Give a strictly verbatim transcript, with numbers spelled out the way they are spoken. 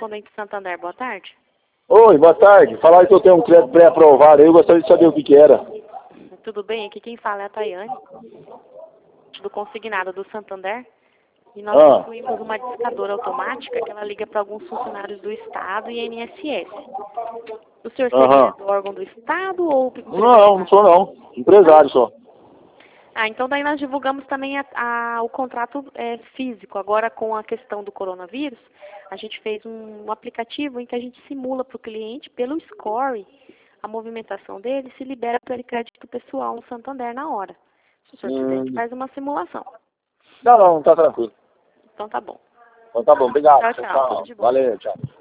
correspondente Santander, boa tarde. Oi, boa tarde. Falaram que eu tenho um crédito pré-aprovado aí, eu gostaria de saber o que que era. Tudo bem? Aqui quem fala é a Tayane, do consignado do Santander. E nós Ah. possuímos uma discadora automática que ela liga para alguns funcionários do Estado e I N S S. O senhor seria Aham. do órgão do Estado ou... Não, não sou não. Empresário só. Ah, então daí nós divulgamos também a, a, o contrato é, físico. Agora, com a questão do coronavírus, a gente fez um, um aplicativo em que a gente simula para o cliente, pelo score, a movimentação dele, se libera para ele crédito pessoal no Santander na hora. Se o senhor quiser, a gente Hum. faz uma simulação. Não, não, tá tranquilo. Então tá bom. Então tá bom, obrigado. Tchau, tchau. Tudo de bom. Valeu, tchau.